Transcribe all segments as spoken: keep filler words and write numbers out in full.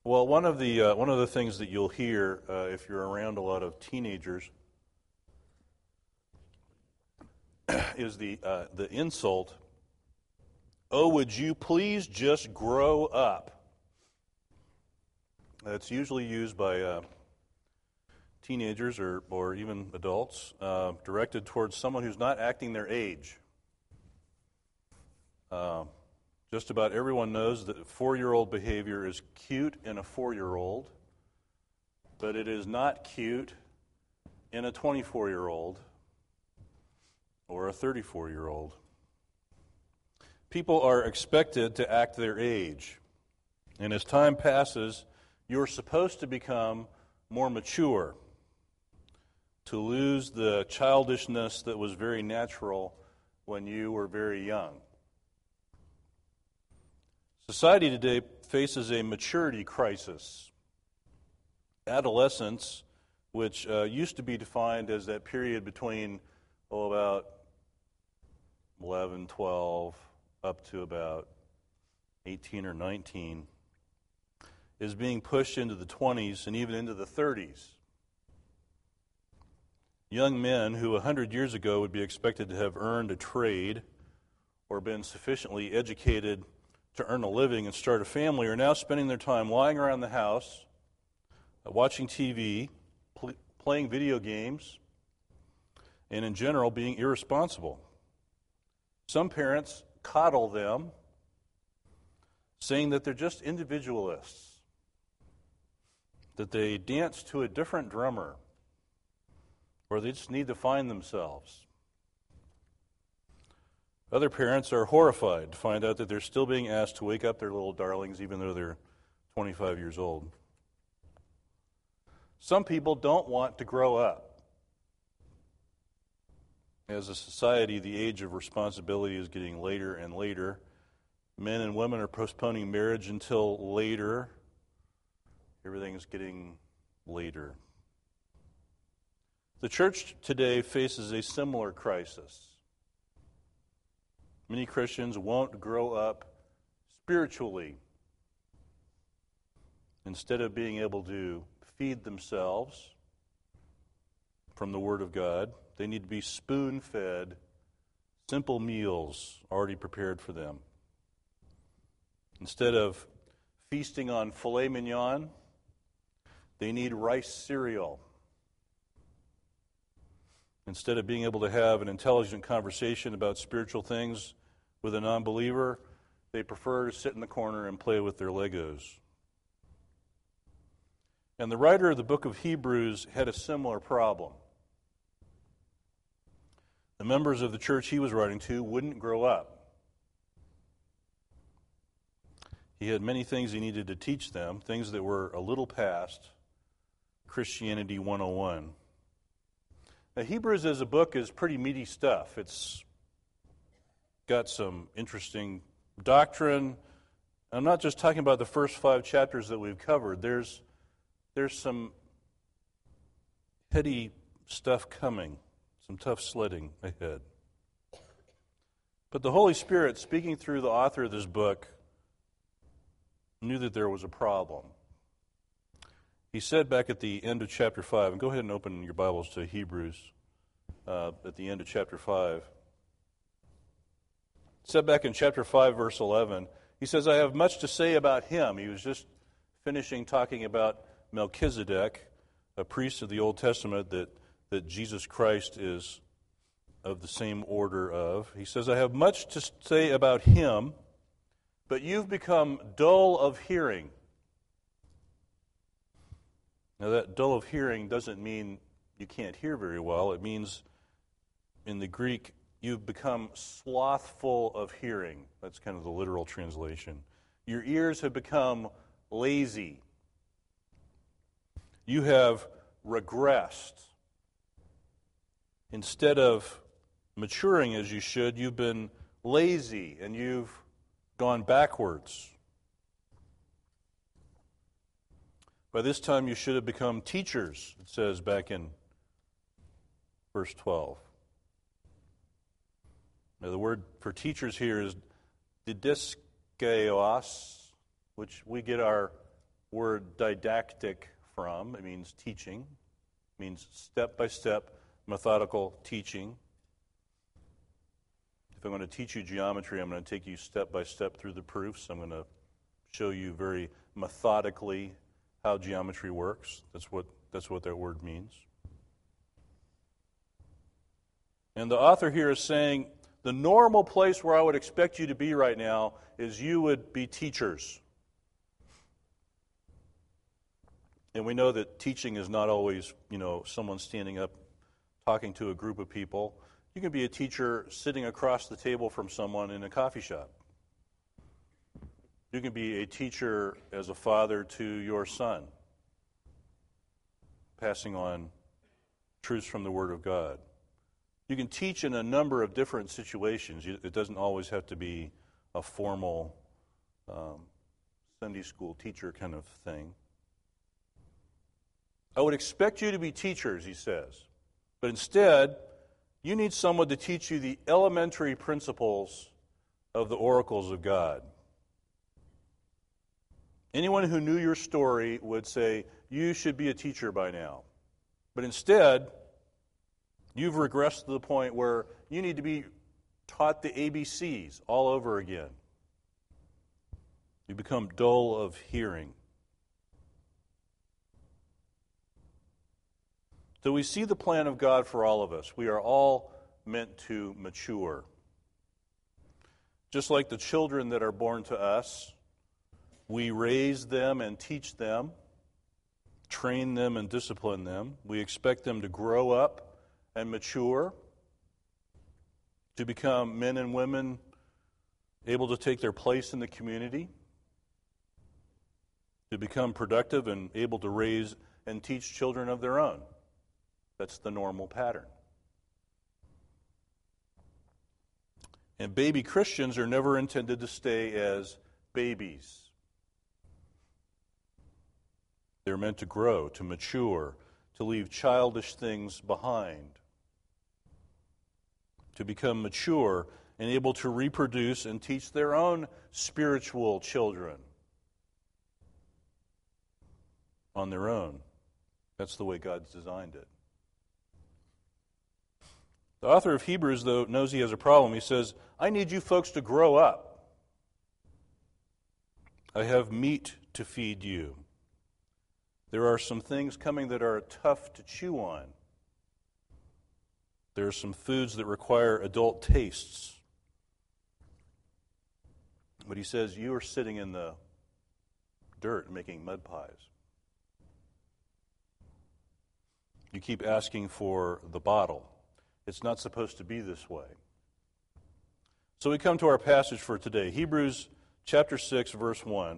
Well, one of the uh, one of the things that you'll hear uh, if you're around a lot of teenagers is the uh, the insult, "Oh, would you please just grow up?" That's usually used by uh, teenagers or or even adults, uh, directed towards someone who's not acting their age. Uh, Just about everyone knows that four-year-old behavior is cute in a four-year-old, but it is not cute in a twenty-four-year-old or a thirty-four-year-old. People are expected to act their age, and as time passes, you're supposed to become more mature, to lose the childishness that was very natural when you were very young. Society today faces a maturity crisis. Adolescence, which uh, used to be defined as that period between, oh, about eleven, twelve, up to about eighteen or nineteen, is being pushed into the twenties and even into the thirties. Young men who one hundred years ago would be expected to have earned a trade or been sufficiently educated to earn a living and start a family are now spending their time lying around the house, uh, watching T V, pl- playing video games, and in general being irresponsible. Some parents coddle them, saying that they're just individualists, that they dance to a different drummer, or they just need to find themselves. Other parents are horrified to find out that they're still being asked to wake up their little darlings even though they're twenty-five years old. Some people don't want to grow up. As a society, the age of responsibility is getting later and later. Men and women are postponing marriage until later. Everything's getting later. The church today faces a similar crisis. Many Christians won't grow up spiritually. Instead of being able to feed themselves from the Word of God, they need to be spoon-fed simple meals already prepared for them. Instead of feasting on filet mignon, they need rice cereal. Instead of being able to have an intelligent conversation about spiritual things with a non-believer, they prefer to sit in the corner and play with their Legos. And the writer of the book of Hebrews had a similar problem. The members of the church he was writing to wouldn't grow up. He had many things he needed to teach them, things that were a little past Christianity one oh one. Now, Hebrews as a book is pretty meaty stuff. It's got some interesting doctrine. I'm not just talking about the first five chapters that we've covered. There's, there's some heady stuff coming, some tough sledding ahead. But the Holy Spirit, speaking through the author of this book, knew that there was a problem. He said back at the end of chapter five, and go ahead and open your Bibles to Hebrews uh, at the end of chapter five. He said back in chapter five, verse eleven, he says, I have much to say about him. He was just finishing talking about Melchizedek, a priest of the Old Testament that, that Jesus Christ is of the same order of. He says, I have much to say about him, but you've become dull of hearing. Now, that dull of hearing doesn't mean you can't hear very well. It means, in the Greek, you've become slothful of hearing. That's kind of the literal translation. Your ears have become lazy. You have regressed. Instead of maturing as you should, you've been lazy and you've gone backwards. By this time, you should have become teachers, it says back in verse twelve. Now, the word for teachers here is didaskaios, which we get our word didactic from. It means teaching. It means step-by-step, methodical teaching. If I'm going to teach you geometry, I'm going to take you step-by-step through the proofs. I'm going to show you very methodically how geometry works. That's what, that's what that word means. And the author here is saying, the normal place where I would expect you to be right now is you would be teachers. And we know that teaching is not always, you know, someone standing up talking to a group of people. You can be a teacher sitting across the table from someone in a coffee shop. You can be a teacher as a father to your son, passing on truths from the Word of God. You can teach in a number of different situations. It doesn't always have to be a formal um, Sunday school teacher kind of thing. I would expect you to be teachers, he says. But instead, you need someone to teach you the elementary principles of the oracles of God. Anyone who knew your story would say, you should be a teacher by now. But instead, you've regressed to the point where you need to be taught the A B Cs all over again. You become dull of hearing. So we see the plan of God for all of us. We are all meant to mature. Just like the children that are born to us, we raise them and teach them, train them and discipline them. We expect them to grow up and mature, to become men and women able to take their place in the community, to become productive and able to raise and teach children of their own. That's the normal pattern. And baby Christians are never intended to stay as babies. They're meant to grow, to mature, to leave childish things behind, to become mature and able to reproduce and teach their own spiritual children on their own. That's the way God's designed it. The author of Hebrews, though, knows he has a problem. He says, I need you folks to grow up. I have meat to feed you. There are some things coming that are tough to chew on. There are some foods that require adult tastes. But he says, you are sitting in the dirt making mud pies. You keep asking for the bottle. It's not supposed to be this way. So we come to our passage for today, Hebrews chapter six, verse one.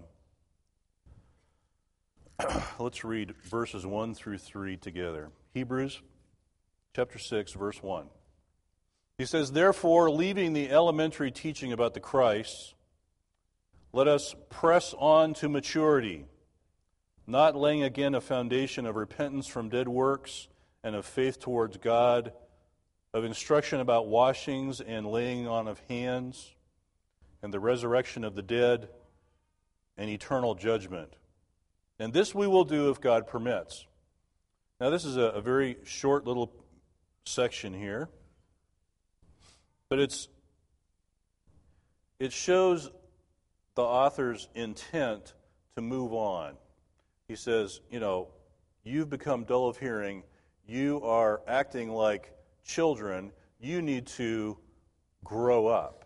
Let's read verses one through three together. Hebrews chapter six, verse one. He says, therefore, leaving the elementary teaching about the Christ, let us press on to maturity, not laying again a foundation of repentance from dead works and of faith towards God, of instruction about washings and laying on of hands, and the resurrection of the dead, and eternal judgment. And this we will do if God permits. Now, this is a, a very short little section here, but it's it shows the author's intent to move on. He says, you know, you've become dull of hearing. You are acting like children. You need to grow up.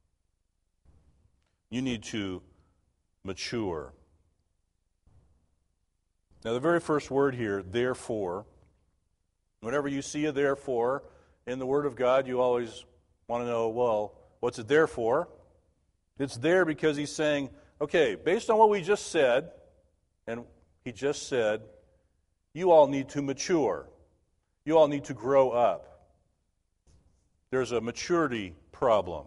You need to mature. Now, the very first word here, therefore, whenever you see a therefore in the Word of God, you always want to know, well, what's it there for? It's there because he's saying, okay, based on what we just said, and he just said, you all need to mature. You all need to grow up. There's a maturity problem.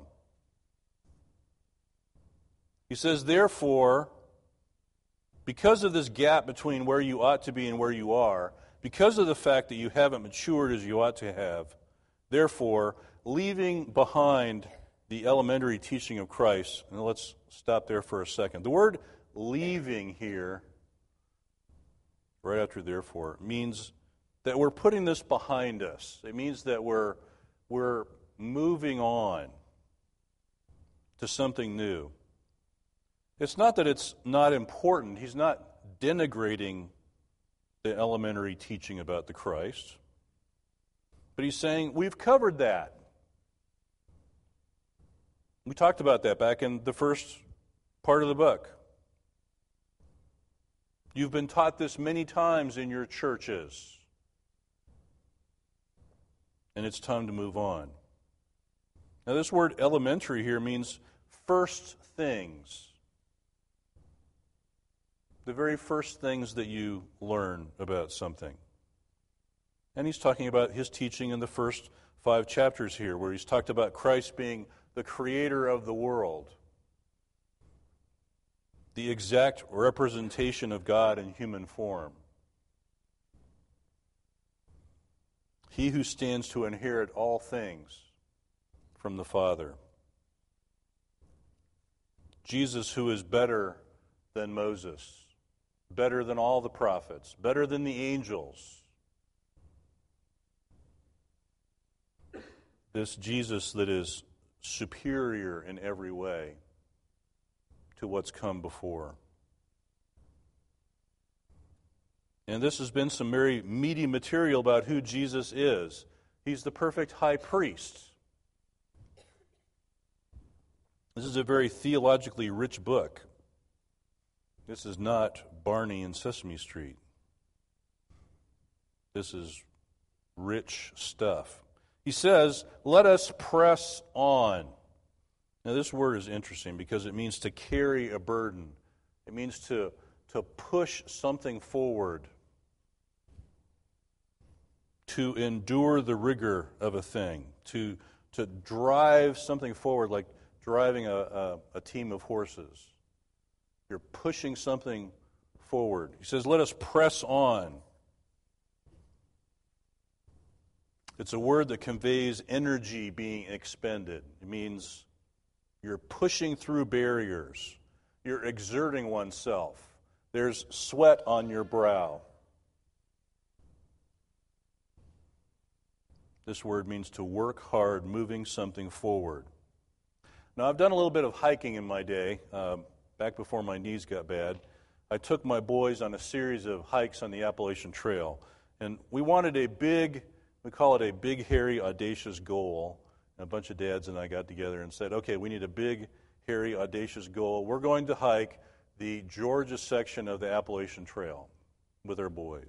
He says, therefore, because of this gap between where you ought to be and where you are, because of the fact that you haven't matured as you ought to have, therefore, leaving behind the elementary teaching of Christ, and let's stop there for a second. The word leaving here right after therefore, means that we're putting this behind us. It means that we're we're moving on to something new. It's not that it's not important. He's not denigrating the elementary teaching about the Christ. But he's saying, we've covered that. We talked about that back in the first part of the book. You've been taught this many times in your churches. And it's time to move on. Now, this word elementary here means first things. The very first things that you learn about something. And he's talking about his teaching in the first five chapters here, where he's talked about Christ being the creator of the world, the exact representation of God in human form. He who stands to inherit all things from the Father. Jesus, who is better than Moses, better than all the prophets, better than the angels. This Jesus that is superior in every way to what's come before. And this has been some very meaty material about who Jesus is. He's the perfect high priest. This is a very theologically rich book. This is not Barney and Sesame Street. This is rich stuff. He says, let us press on. Now this word is interesting because it means to carry a burden. It means to, to push something forward. To endure the rigor of a thing. To, to drive something forward like driving a, a, a team of horses. You're pushing something forward. He says, let us press on. It's a word that conveys energy being expended. It means you're pushing through barriers. You're exerting oneself. There's sweat on your brow. This word means to work hard, moving something forward. Now, I've done a little bit of hiking in my day. Uh, back before my knees got bad, I took my boys on a series of hikes on the Appalachian Trail. And we wanted a big, we call it a big, hairy, audacious goal. And a bunch of dads and I got together and said, okay, we need a big, hairy, audacious goal. We're going to hike the Georgia section of the Appalachian Trail with our boys.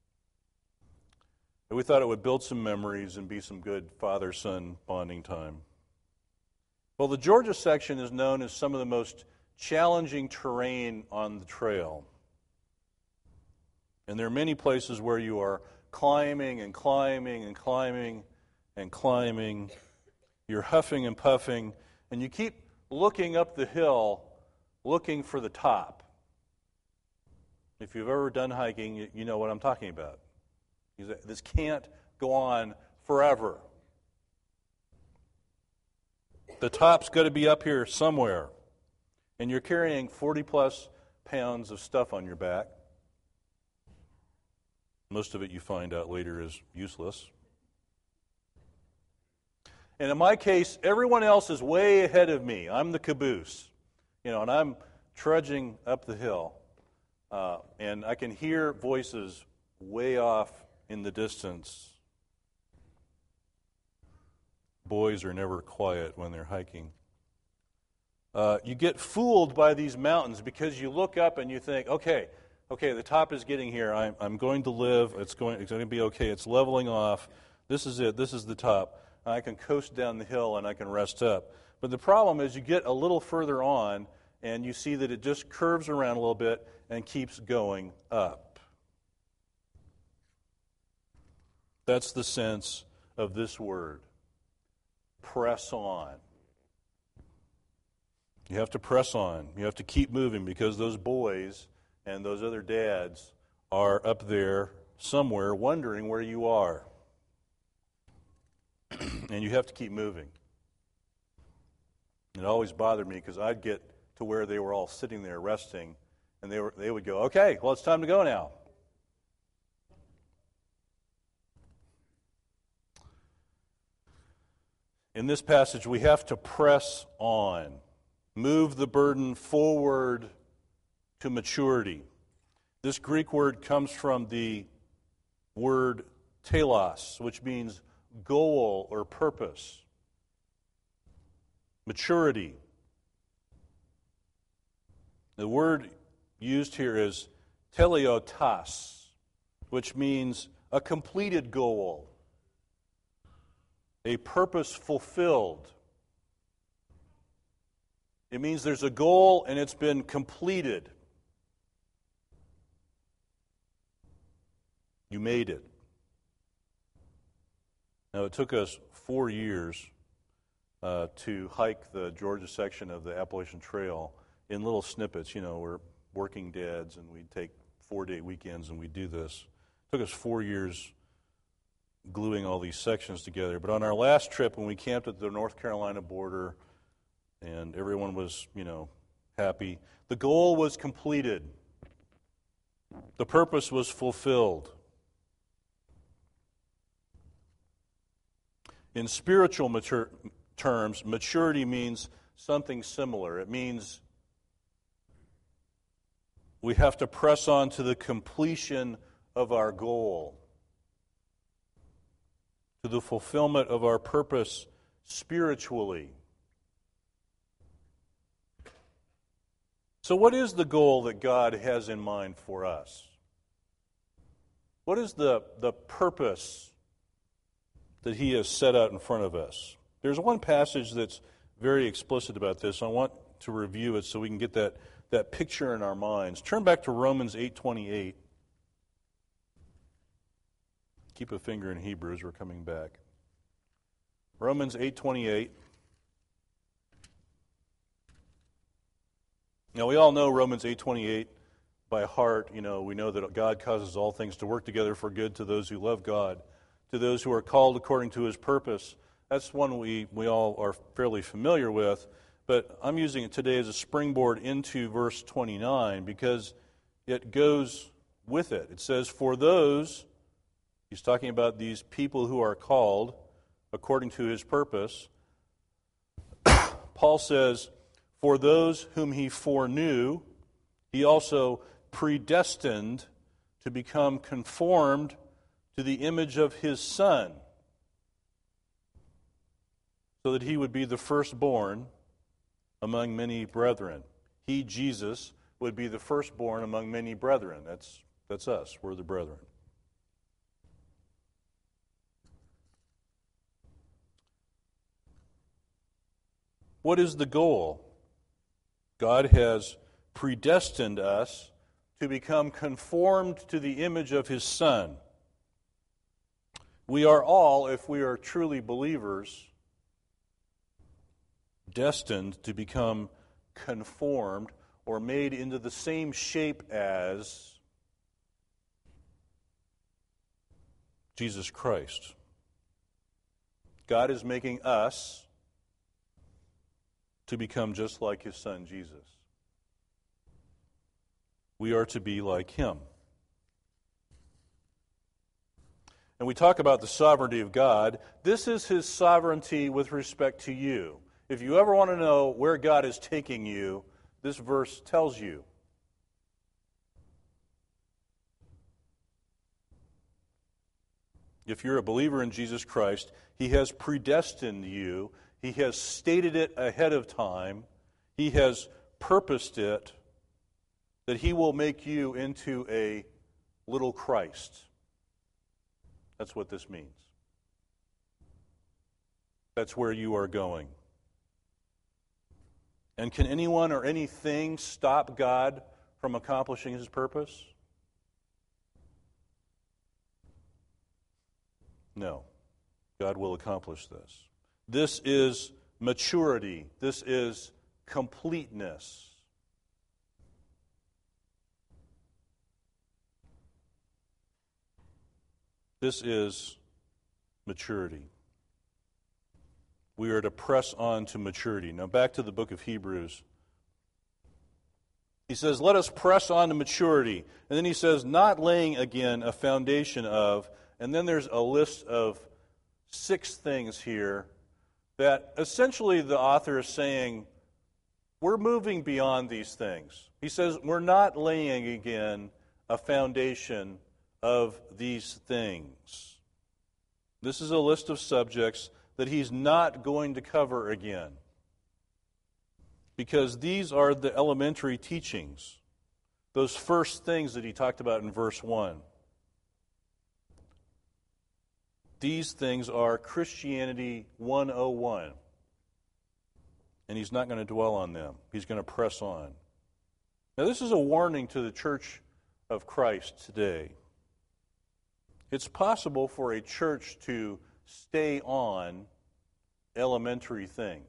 And we thought it would build some memories and be some good father-son bonding time. Well, the Georgia section is known as some of the most challenging terrain on the trail. And there are many places where you are climbing and climbing and climbing and climbing. You're huffing and puffing, and you keep looking up the hill, looking for the top. If you've ever done hiking, you know what I'm talking about. This can't go on forever. The top's got to be up here somewhere. And you're carrying forty plus pounds of stuff on your back. Most of it you find out later is useless. And in my case, everyone else is way ahead of me. I'm the caboose. You know, and I'm trudging up the hill. Uh, and I can hear voices way off in the distance. Boys are never quiet when they're hiking. Uh, you get fooled by these mountains because you look up and you think, okay, okay, the top is getting here. I'm, I'm going to live. It's going, it's going to be okay. It's leveling off. This is it. This is the top. I can coast down the hill and I can rest up. But the problem is you get a little further on and you see that it just curves around a little bit and keeps going up. That's the sense of this word. Press on. You have to press on. You have to keep moving because those boys and those other dads are up there somewhere wondering where you are. And you have to keep moving. It always bothered me because I'd get to where they were all sitting there resting, and they were they would go, okay, well, it's time to go now. in this passage, we have to press on, move the burden forward to maturity. This Greek word comes from the word telos, which means goal or purpose. Maturity. The word used here is teleotas, which means a completed goal, a purpose fulfilled. It means there's a goal and it's been completed. You made it. Now, it took us four years uh, to hike the Georgia section of the Appalachian Trail in little snippets. You know, we're working dads, and we'd take four-day weekends, and we'd do this. It took us four years gluing all these sections together. But on our last trip, when we camped at the North Carolina border, and everyone was, you know, happy, the goal was completed. The purpose was fulfilled. In spiritual matur- terms, maturity means something similar. It means we have to press on to the completion of our goal, to the fulfillment of our purpose spiritually. So what is the goal that God has in mind for us? What is the, the purpose that He has set out in front of us? There's one passage that's very explicit about this. I want to review it so we can get that, that picture in our minds. Turn back to Romans eight twenty-eight. Keep a finger in Hebrews. We're coming back. Romans eight twenty-eight. Now, we all know Romans eight twenty-eight by heart. You know, we know that God causes all things to work together for good to those who love God, to those who are called according to His purpose. That's one we, we all are fairly familiar with, but I'm using it today as a springboard into verse twenty-nine because it goes with it. It says, for those, he's talking about these people who are called according to His purpose. Paul says, for those whom He foreknew, He also predestined to become conformed to the image of His Son, so that He would be the firstborn among many brethren. He, Jesus, would be the firstborn among many brethren. That's, that's us. We're the brethren. What is the goal? God has predestined us to become conformed to the image of His Son. We are all, if we are truly believers, destined to become conformed or made into the same shape as Jesus Christ. God is making us to become just like His Son, Jesus. We are to be like Him. And we talk about the sovereignty of God. This is His sovereignty with respect to you. If you ever want to know where God is taking you, this verse tells you. If you're a believer in Jesus Christ, He has predestined you. He has stated it ahead of time. He has purposed it that He will make you into a little Christ. That's what this means. That's where you are going. And can anyone or anything stop God from accomplishing His purpose? No. God will accomplish this. This is maturity. This is completeness. This is maturity. We are to press on to maturity. Now back to the book of Hebrews. He says, let us press on to maturity. And then he says, not laying again a foundation of, and then there's a list of six things here that essentially the author is saying, we're moving beyond these things. He says, we're not laying again a foundation of these things. This is a list of subjects that he's not going to cover again, because these are the elementary teachings, those first things that he talked about in verse one. These things are Christianity one oh one. And he's not going to dwell on them. He's going to press on. Now, this is a warning to the church of Christ today. It's possible for a church to stay on elementary things.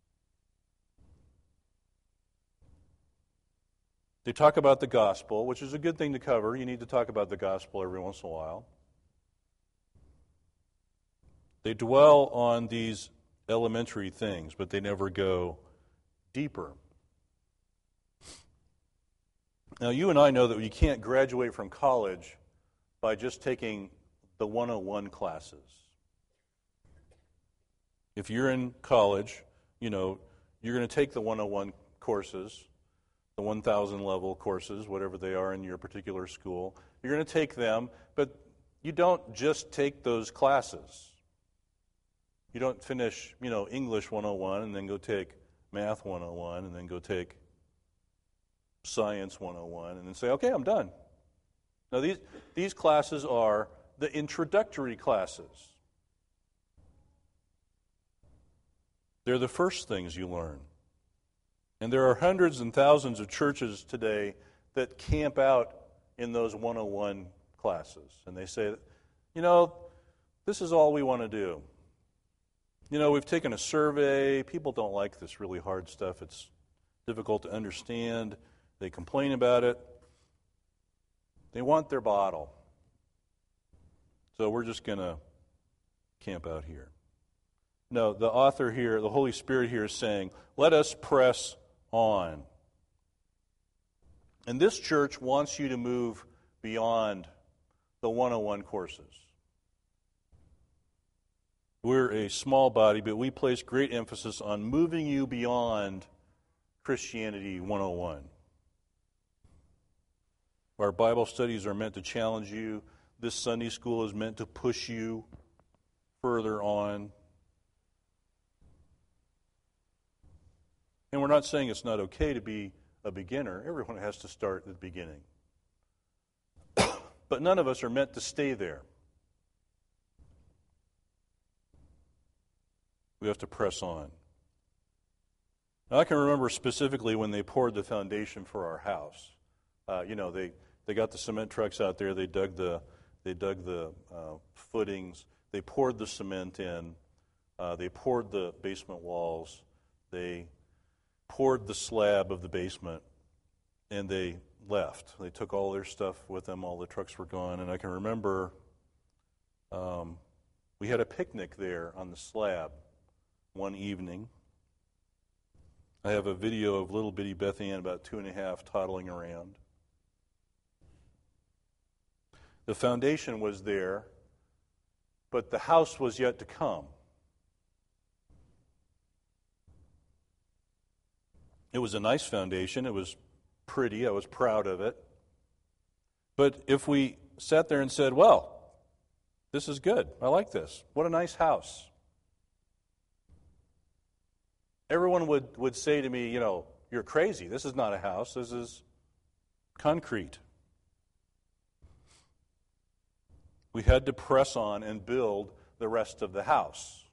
They talk about the gospel, which is a good thing to cover. You need to talk about the gospel every once in a while. They dwell on these elementary things, but they never go deeper. Now, you and I know that you can't graduate from college by just taking the one oh one classes. If you're in college, you know, you're going to take the one oh one courses, the one thousand level courses, whatever they are in your particular school. You're going to take them, but you don't just take those classes. You don't finish, you know, English one oh one and then go take Math one oh one and then go take Science one oh one and then say, okay, I'm done. Now, these, these classes are the introductory classes. They're the first things you learn. And there are hundreds and thousands of churches today that camp out in those one oh one classes. And they say, you know, this is all we want to do. You know, we've taken a survey. People don't like this really hard stuff. It's difficult to understand. They complain about it. They want their bottle. So we're just going to camp out here. No, the author here, the Holy Spirit here is saying, let us press on. And this church wants you to move beyond the one oh one courses. We're a small body, but we place great emphasis on moving you beyond Christianity one oh one. Our Bible studies are meant to challenge you. This Sunday school is meant to push you further on. And we're not saying it's not okay to be a beginner. Everyone has to start at the beginning. But none of us are meant to stay there. We have to press on. Now, I can remember specifically when they poured the foundation for our house. Uh, you know, they, they got the cement trucks out there. They dug the they dug the uh, footings. They poured the cement in. Uh, they poured the basement walls. They poured the slab of the basement, and they left. They took all their stuff with them. All the trucks were gone. And I can remember um, we had a picnic there on the slab one evening. I have a video of little bitty Beth Ann, about two and a half, toddling around. The foundation was there, but the house was yet to come. It was a nice foundation. It was pretty. I was proud of it. But if we sat there and said, well, this is good. I like this. What a nice house. Everyone would, would say to me, you know, you're crazy. This is not a house. This is concrete. We had to press on and build the rest of the house.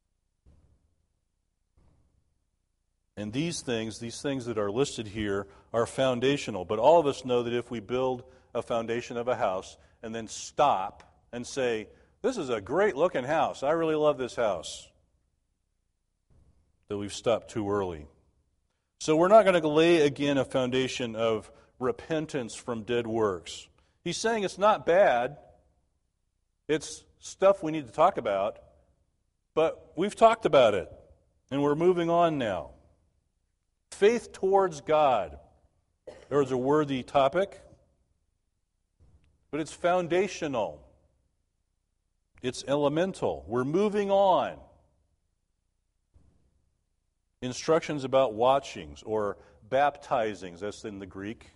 And these things, these things that are listed here, are foundational. But all of us know that if we build a foundation of a house and then stop and say, this is a great looking house. I really love this house, that we've stopped too early. So we're not going to lay again a foundation of repentance from dead works. He's saying it's not bad. It's stuff we need to talk about. But we've talked about it, and we're moving on now. Faith towards God. There's a worthy topic, but it's foundational. It's elemental. We're moving on. instructions about watchings or baptizings, that's in the Greek.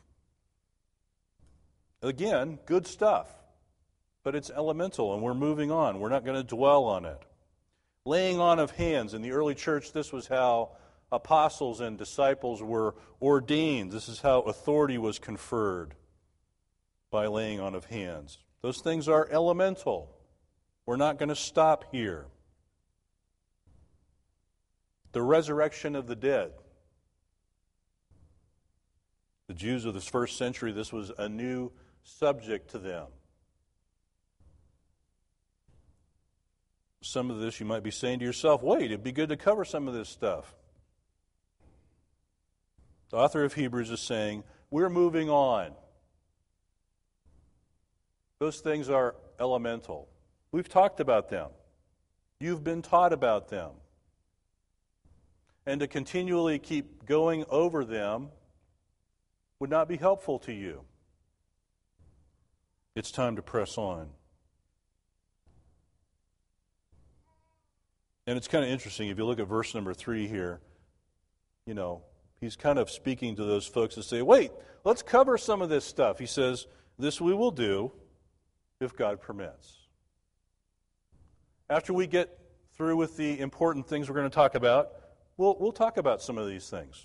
Again, good stuff, but it's elemental, and we're moving on. We're not going to dwell on it. Laying on of hands. In the early church, this was how apostles and disciples were ordained. This is how authority was conferred, by laying on of hands. Those things are elemental. We're not going to stop here. The resurrection of the dead. The Jews of the first century, this was a new subject to them. Some of this you might be saying to yourself, wait, it'd be good to cover some of this stuff. The author of Hebrews is saying, we're moving on. Those things are elemental. We've talked about them. You've been taught about them. And to continually keep going over them would not be helpful to you. It's time to press on. And it's kind of interesting, if you look at verse number three here, you know, he's kind of speaking to those folks that say, wait, let's cover some of this stuff. He says, this we will do if God permits. After we get through with the important things we're going to talk about, we'll, we'll talk about some of these things.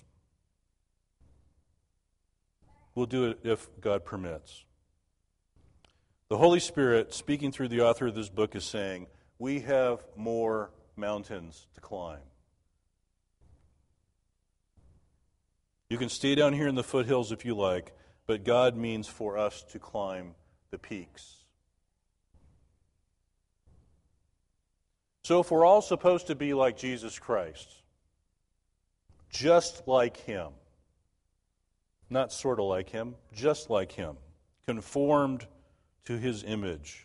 We'll do it if God permits. The Holy Spirit, speaking through the author of this book, is saying, we have more mountains to climb. You can stay down here in the foothills if you like, but God means for us to climb the peaks. So if we're all supposed to be like Jesus Christ, just like Him, not sort of like Him, just like Him, conformed to His image,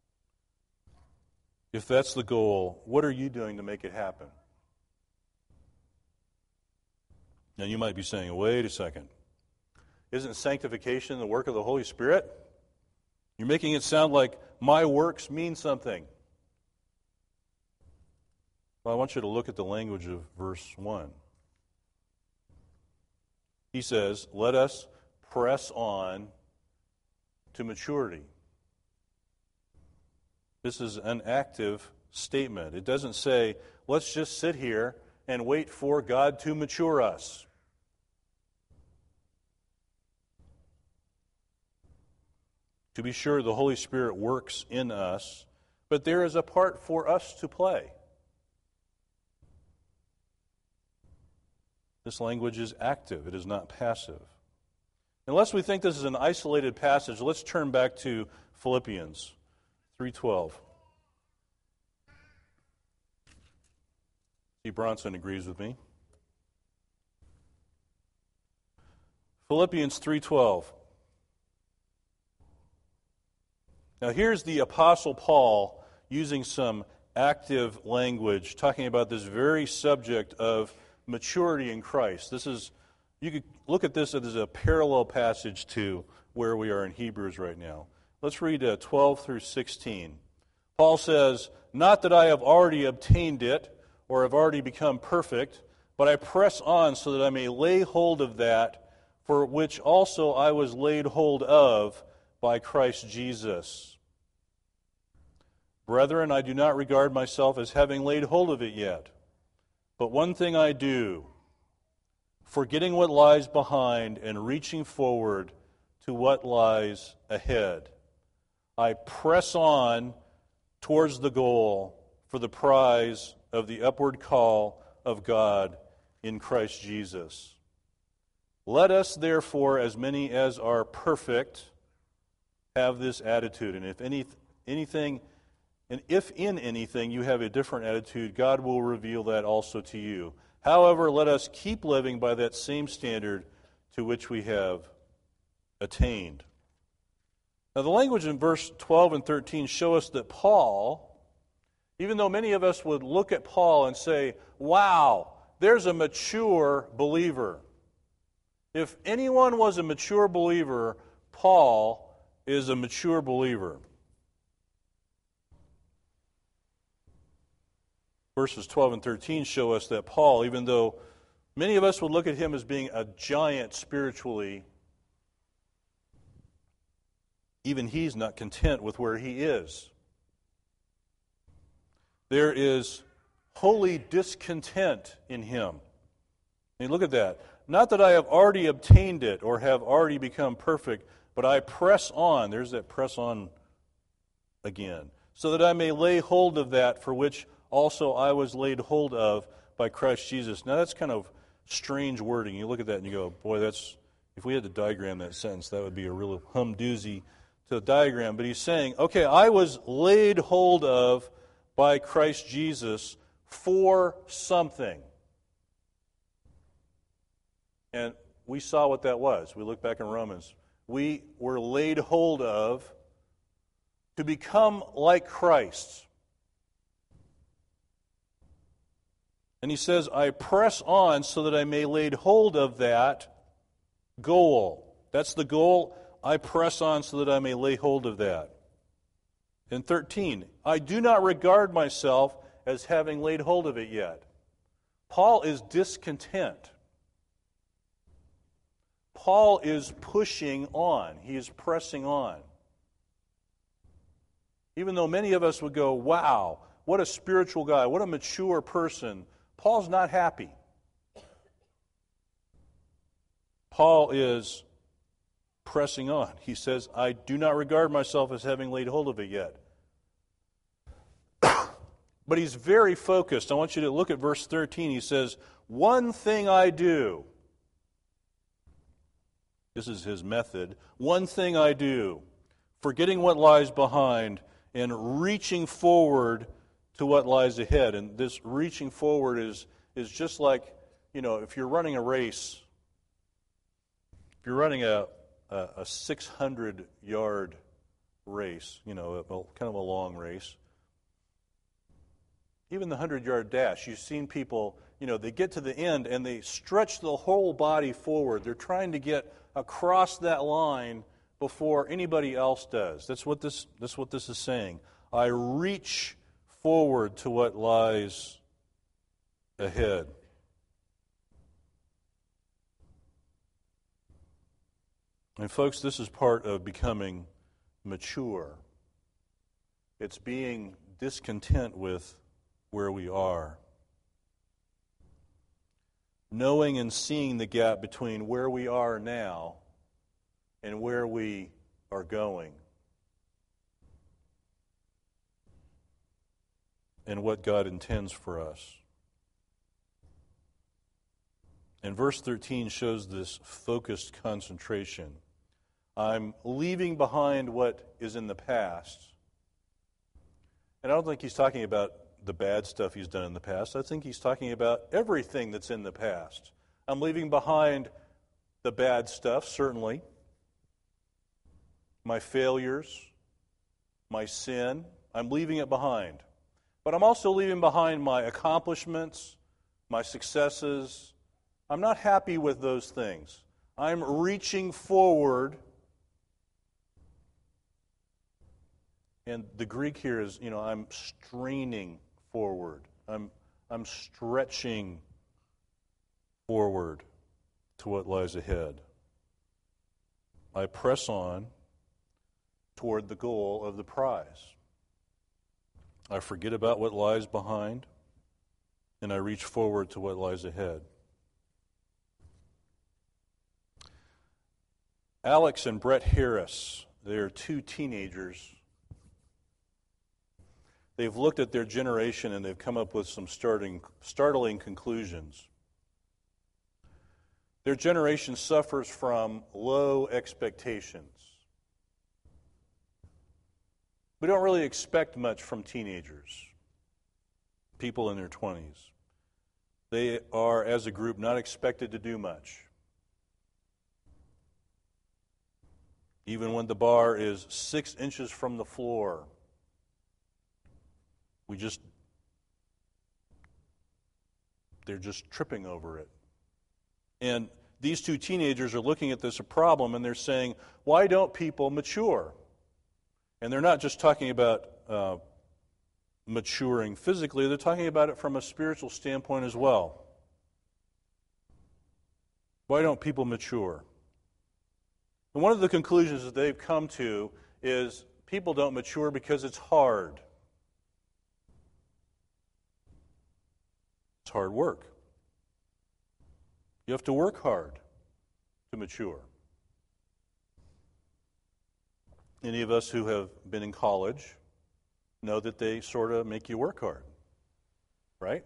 if that's the goal, what are you doing to make it happen? Now you might be saying, wait a second. Isn't sanctification the work of the Holy Spirit? You're making it sound like my works mean something. Well, I want you to look at the language of verse one. He says, let us press on to maturity. This is an active statement. It doesn't say, let's just sit here and wait for God to mature us. To be sure, the Holy Spirit works in us, but there is a part for us to play. This language is active. It is not passive. Unless we think this is an isolated passage, let's turn back to Philippians three twelve. Steve Bronson agrees with me. Philippians three twelve. Now here's the Apostle Paul using some active language, talking about this very subject of maturity in Christ. This is, you could look at this as a parallel passage to where we are in Hebrews right now. Let's read uh, twelve through sixteen. Paul says, not that I have already obtained it or have already become perfect, but I press on so that I may lay hold of that for which also I was laid hold of by Christ Jesus. Brethren, I do not regard myself as having laid hold of it yet. But one thing I do, forgetting what lies behind and reaching forward to what lies ahead, I press on towards the goal for the prize of the upward call of God in Christ Jesus. Let us therefore, as many as are perfect, have this attitude. And if any anything And if in anything you have a different attitude, God will reveal that also to you. However, let us keep living by that same standard to which we have attained. Now, the language in verse twelve and thirteen show us that Paul, even though many of us would look at Paul and say, wow, there's a mature believer. If anyone was a mature believer, Paul is a mature believer. Verses twelve and thirteen show us that Paul, even though Many of us would look at him as being a giant spiritually. Even he's not content with where he is. There is holy discontent in him. And look at that. Not that I have already obtained it or have already become perfect, but I press on. There's that press on again. So that I may lay hold of that for which also I was laid hold of by Christ Jesus. Now that's kind of strange wording. You look at that and you go, boy, that's, if we had to diagram that sentence, that would be a real humdoozy to the diagram. But he's saying, okay, I was laid hold of by Christ Jesus for something. And we saw what that was. We look back in Romans. We were laid hold of to become like Christ. And he says, I press on so that I may lay hold of that goal. That's the goal. I press on so that I may lay hold of that. And thirteen, I do not regard myself as having laid hold of it yet. Paul is discontent. Paul is pushing on. He is pressing on. Even though many of us would go, wow, what a spiritual guy, what a mature person, Paul's not happy. Paul is pressing on. He says, I do not regard myself as having laid hold of it yet. But he's very focused. I want you to look at verse thirteen. He says, one thing I do. This is his method. One thing I do, forgetting what lies behind and reaching forward to what lies ahead. And this reaching forward is, is just like, you know, if you're running a race, if you're running a, a, a six hundred yard race, you know, a, a, kind of a long race, even the one hundred yard dash, you've seen people, you know, they get to the end and they stretch the whole body forward. They're trying to get across that line before anybody else does. That's what this, that's what this is saying. I reach forward to what lies ahead. And folks, this is part of becoming mature. It's being discontent with where we are. Knowing and seeing the gap between where we are now and where we are going. And what God intends for us. And verse thirteen shows this focused concentration. I'm leaving behind what is in the past. And I don't think he's talking about the bad stuff he's done in the past. I think he's talking about everything that's in the past. I'm leaving behind the bad stuff, certainly. My failures, my sin. I'm leaving it behind. But I'm also leaving behind my accomplishments, my successes. I'm not happy with those things. I'm reaching forward. And the Greek here is, you know, I'm straining forward. I'm I'm stretching forward to what lies ahead. I press on toward the goal of the prize. I forget about what lies behind, and I reach forward to what lies ahead. Alex and Brett Harris, they're two teenagers. They've looked at their generation and they've come up with some starting, startling conclusions. Their generation suffers from low expectations. We don't really expect much from teenagers, people in their twenties. They are, as a group, not expected to do much. Even when the bar is six inches from the floor, we just, they're just tripping over it. And these two teenagers are looking at this a problem and they're saying, why don't people mature? And they're not just talking about uh, maturing physically, they're talking about it from a spiritual standpoint as well. Why don't people mature? And one of the conclusions that they've come to is people don't mature because it's hard. It's hard work. You have to work hard to mature. Any of us who have been in college know that they sort of make you work hard, right?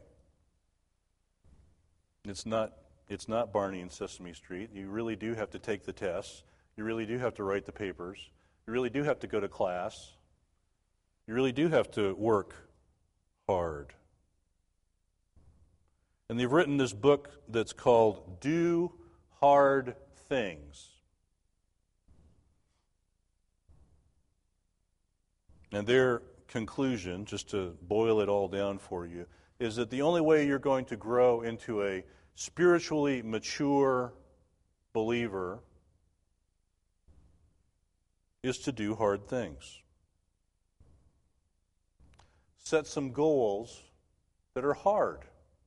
It's not, it's not Barney and Sesame Street. You really do have to take the tests. You really do have to write the papers. You really do have to go to class. You really do have to work hard. And they've written this book that's called Do Hard Things. And their conclusion, just to boil it all down for you, is that the only way you're going to grow into a spiritually mature believer is to do hard things. Set some goals that are hard.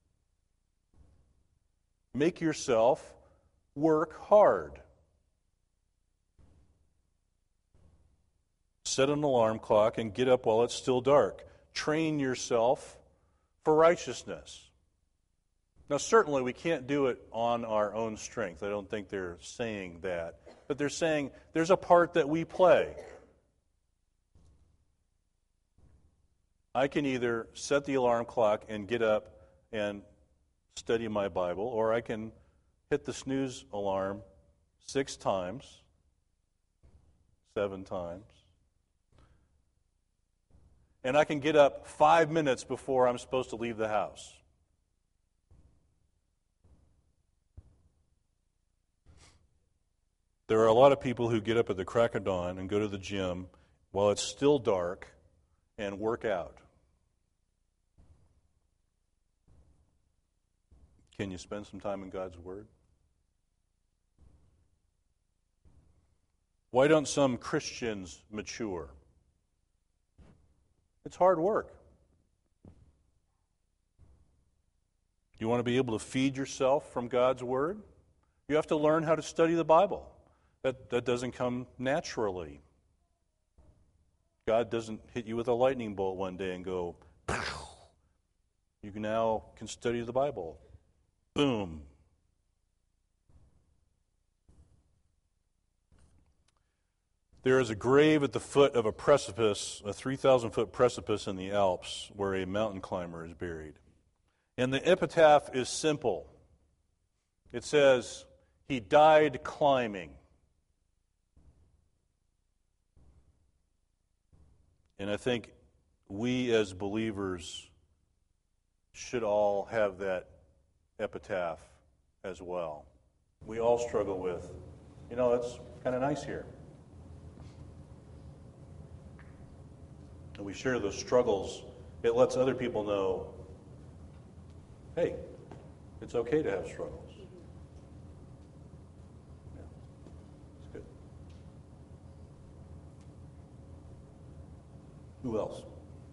Make yourself work hard. Set an alarm clock and get up while it's still dark. Train yourself for righteousness. Now, certainly we can't do it on our own strength. I don't think they're saying that. But they're saying there's a part that we play. I can either set the alarm clock and get up and study my Bible, or I can hit the snooze alarm six times, seven times. And I can get up five minutes before I'm supposed to leave the house. There are a lot of people who get up at the crack of dawn and go to the gym while it's still dark and work out. Can you spend some time in God's Word? Why don't some Christians mature? It's hard work. You want to be able to feed yourself from God's Word? You have to learn how to study the Bible. That, that doesn't come naturally. God doesn't hit you with a lightning bolt one day and go, pow. You can now can study the Bible. Boom. There is a grave at the foot of a precipice, a three thousand foot precipice in the Alps, where a mountain climber is buried. And the epitaph is simple. It says, he died climbing. And I think we as believers should all have that epitaph as well. We all struggle with, you know, it's kind of nice here. And we share those struggles. It lets other people know, hey, it's okay to have struggles. Yeah, it's good. Who else?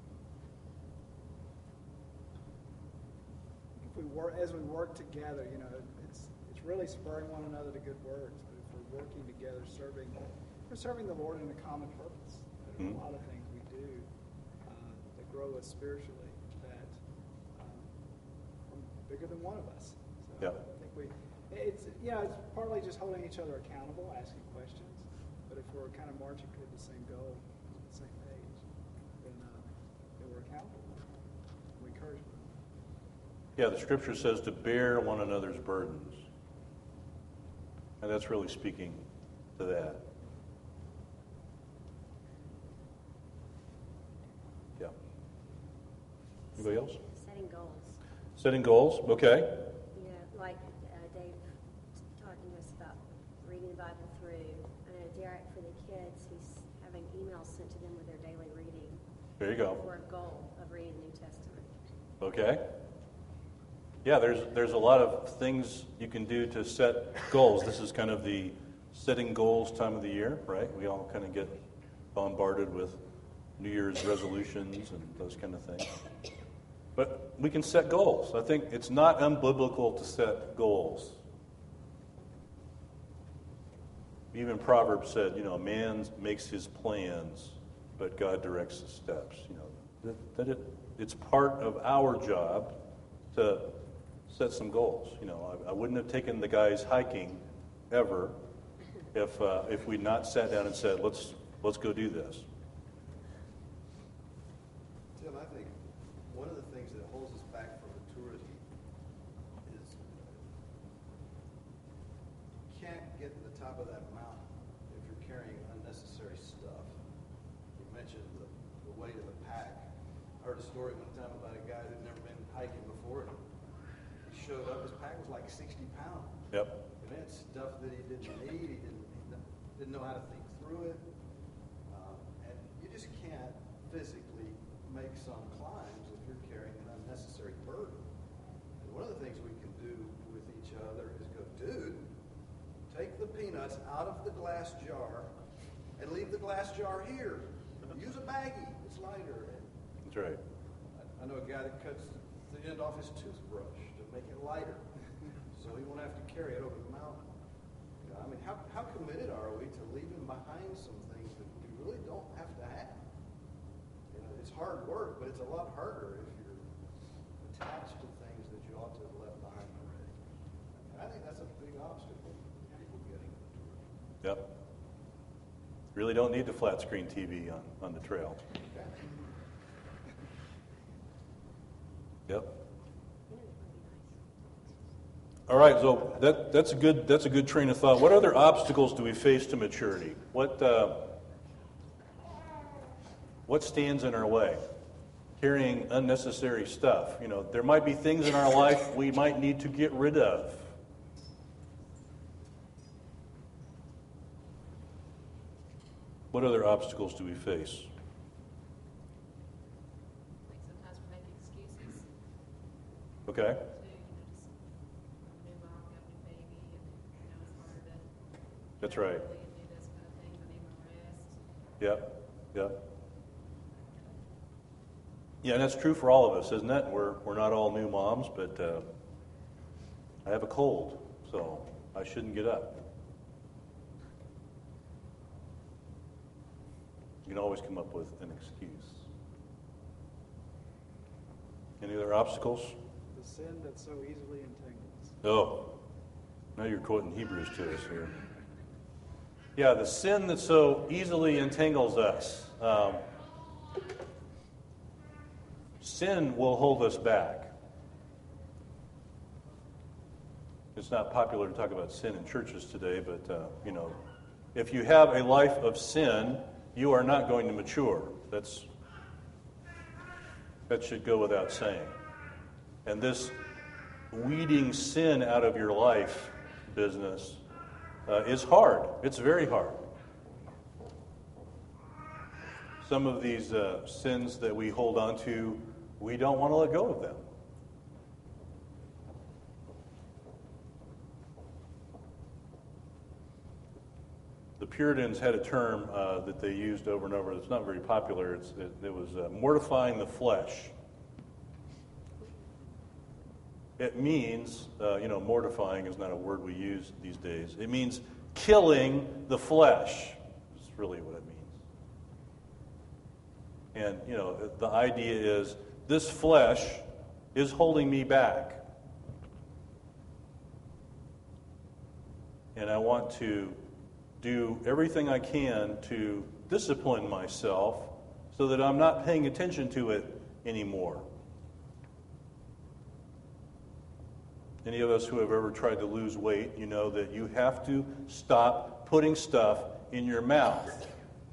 If we work, as we work together, you know, it's it's really spurring one another to good works. But if we're working together, serving, we're serving the Lord in a common purpose. There are mm-hmm. a lot of things we do uh, that grow us spiritually that um, are bigger than one of us. So yeah. I think we, it's you know, it's partly just holding each other accountable, asking questions. But if we're kind of marching toward the same goal, the same page, then, uh, then we're accountable. We encourage them. Yeah, the Scripture says to bear one another's burdens. And that's really speaking to that. Yeah. Anybody else? Setting goals. Setting goals, okay. Yeah, like uh, Dave was talking to us about reading the Bible through. I know Derek, for the kids, he's having emails sent to them with their daily reading. There you go. For a goal of reading the New Testament. Okay. Yeah, there's there's a lot of things you can do to set goals. This is kind of the setting goals time of the year, right? We all kind of get bombarded with New Year's resolutions and those kind of things. But we can set goals. I think it's not unbiblical to set goals. even Proverbs said, you know, a man makes his plans, but God directs his steps. You know, that, that it, it's part of our job to set some goals. You know, I, I wouldn't have taken the guys hiking ever if uh, if we'd not sat down and said, let's let's go do this. Tim, I think one of the things that holds us back from maturity is you can't get to the top of that mountain if you're carrying unnecessary stuff. You mentioned the, the weight of the pack. I heard a story one time about a guy who'd never been hiking before, and he showed up, his pack was like sixty pounds. Yep. And it had stuff that he didn't need, he didn't, he didn't know how to think through it. Um, and you just can't physically make some climbs if you're carrying an unnecessary burden. And one of the things we can do with each other is go, dude, take the peanuts out of the glass jar and leave the glass jar here. Use a baggie. It's lighter. And That's right. I, I know a guy that cuts the end off his toothbrush to make it lighter, so he won't have to carry it over the mountain. You know, I mean, how, how committed are we to leaving behind some things that we really don't have to have? You know, it's hard work, but it's a lot harder if you're attached to things that you ought to have left behind already. And I think that's a big obstacle to people getting into it. Yep. Really don't need the flat screen T V on, on the trail. Okay. Yep. All right, so that, that's a good that's a good train of thought. What other obstacles do we face to maturity? What uh, what stands in our way? Carrying unnecessary stuff. You know, there might be things in our life we might need to get rid of. What other obstacles do we face? Like sometimes we make excuses Okay. to, you know, just new mom, got a new baby, and you know it's harder to That's right. really do those kind of things. I need my rest. Yep. Yep. Yeah, and that's true for all of us, isn't it? We're we're not all new moms, but uh, I have a cold, so I shouldn't get up. You can always come up with an excuse. Any other obstacles? The sin that so easily entangles. Oh, now you're quoting Hebrews to us here. Yeah, the sin that so easily entangles us. Um, sin will hold us back. It's not popular to talk about sin in churches today, but, uh, you know, if you have a life of sin, you are not going to mature. That's that should go without saying. And this weeding sin out of your life business uh, is hard. It's very hard. Some of these uh, sins that we hold on to, we don't want to let go of them. The Puritans had a term uh, that they used over and over. It's not very popular. It's, it, it was uh, mortifying the flesh. It means, uh, you know, mortifying is not a word we use these days. It means killing the flesh. That's really what it means. And, you know, the idea is this flesh is holding me back. And I want to do everything I can to discipline myself so that I'm not paying attention to it anymore. Any of us who have ever tried to lose weight, you know that you have to stop putting stuff in your mouth.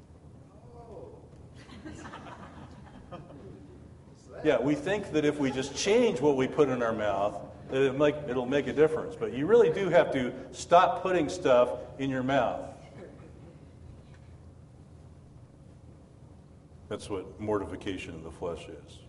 Yeah, we think that if we just change what we put in our mouth, that it'll make, it'll make a difference. But you really do have to stop putting stuff in your mouth. That's what mortification of the flesh is.